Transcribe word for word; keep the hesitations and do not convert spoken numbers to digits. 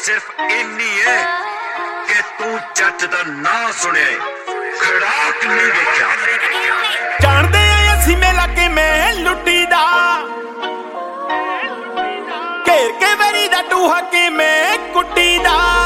सिर्फ इन्नी है कि तू जट दा ना सुने खड़ाक नहीं देखा जानदे असीं मेला किवें लुट्टी दा घेर के वरी दा टूहा किवें कुट्टी दा